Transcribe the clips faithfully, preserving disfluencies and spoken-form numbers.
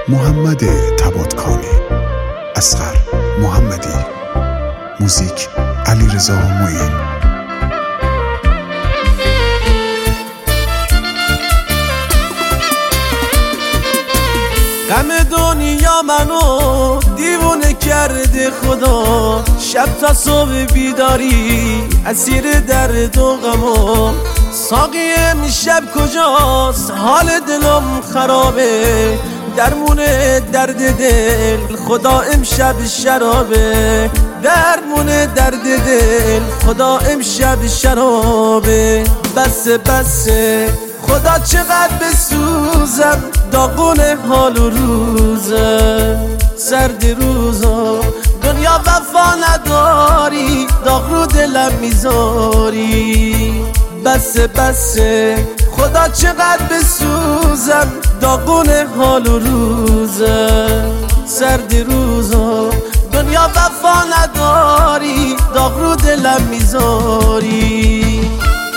محمد تباتکانی، اصغر محمدی، موزیک علیرضا معین. غم دنیا منو دیوونه کرده خدا، شب تا صبح بیداری اسیر درد و غمو. ساقی امشب کجاست؟ حال دلم خرابه، درمون درد دل خدا امشب شرابه. درمون درد دل خدا امشب شرابه. بسه بسه خدا چقدر بسوزم، داغون حال و روزه. سرد روزا دنیا وفا نداری، داغ رو دلم میذاری. بسه بسه خدا چقدر بسوزم، داغون حال و روزه. سرد روزا دنیا وفا نداری، داغ رو دلم میذاری.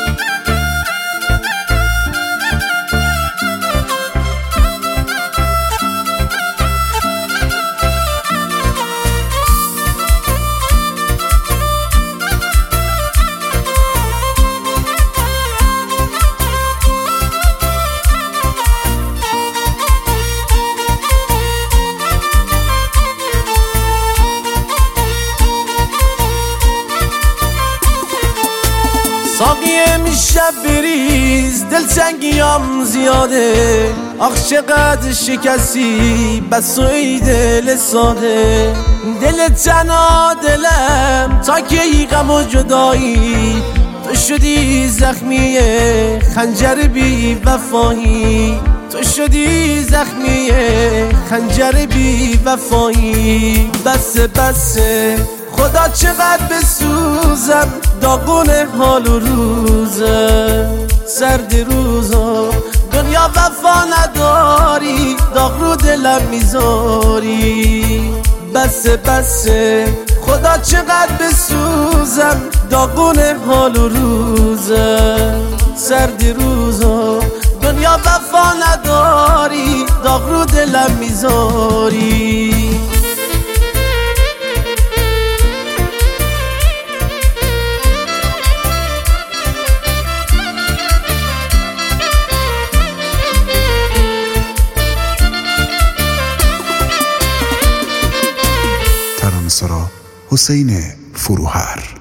ساقی امشب بریز، دلتنگیام زیاده. آخ چقدر شکستی بس توی دل ساده. دل تنها دلم تا کی غم و جدایی، تو شدی زخمی خنجر بی وفایی. تو شدی زخمی خنجر بی وفایی. بسه بسه خدا چقدر بسوزم، داغون حال و روزه. سرد روزا دنیا وفا نداری، داغ رو دلم میذاری. بسه بسه خدا چقدر بسوزم، داغون حال و روزه. سرد روزا دنیا وفا نداری، داغ رو دلم میذاری. ترانه‌سرا حسین فروهر.